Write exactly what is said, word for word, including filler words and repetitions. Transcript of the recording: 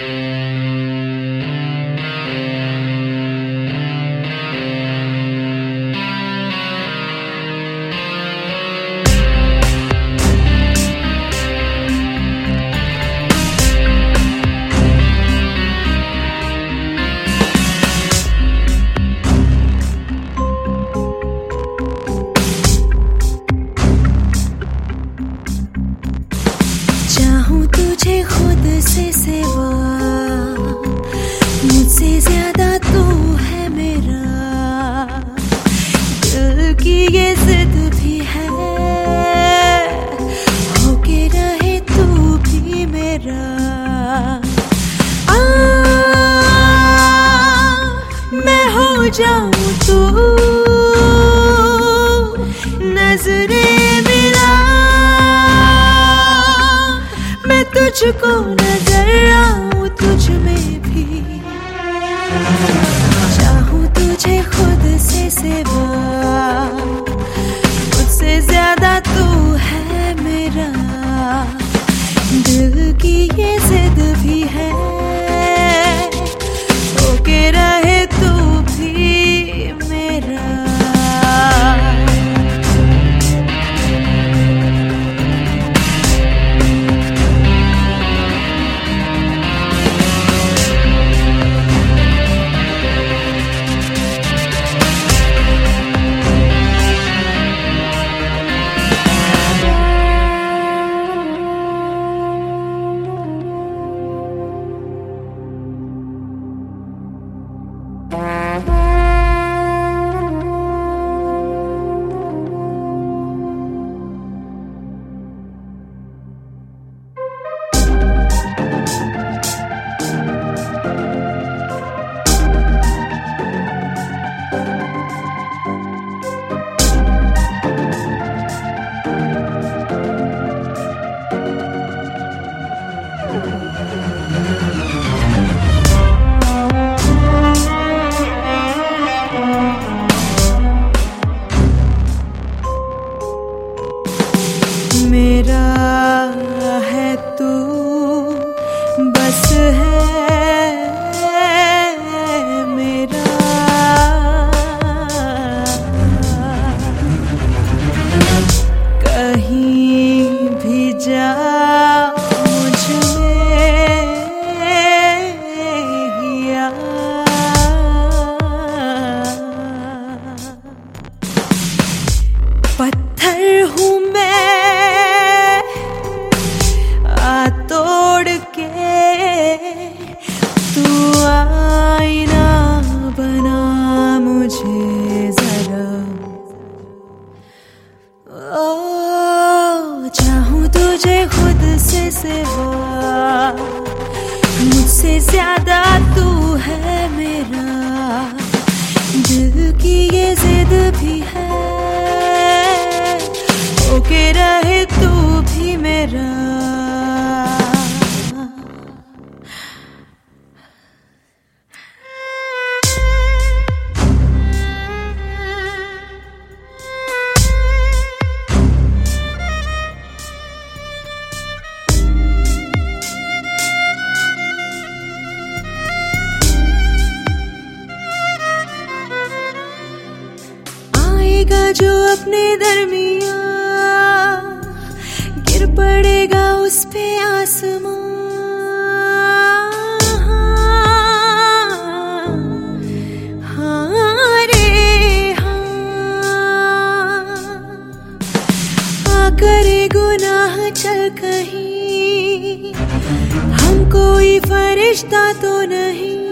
चाहूं तुझे खुद से सिवा, मुझसे ज्यादा तू है मेरा। दिल की ये जिद भी है, होके रहे तू भी मेरा। आ, मैं हो जाऊं तू नजरें मिला, तुझको नजर आऊं तुझ में भी। चाहूं तुझे खुद से सिवा, मुझसे ज्यादा तू है मेरा। दिल की ये जिद भी है, होके रहे तू भी मेरा। मेरा है तू बस है मेरा। कहीं भी जा मुझ में ही आ, पत्थर हूँ मैं तोड़ के, तू आईना बना मुझे जरा। ओ चाहूं तुझे खुद से सिवा, मुझसे ज्यादा तू है मेरा। दिल की ये जिद भी है, होके रहे तू भी मेरा। जो अपने दरमियां गिर पड़ेगा उस पे आसमां। हाँ रे हाँ, आ करे गुनाह चल कहीं, हम कोई फरिश्ता तो नहीं।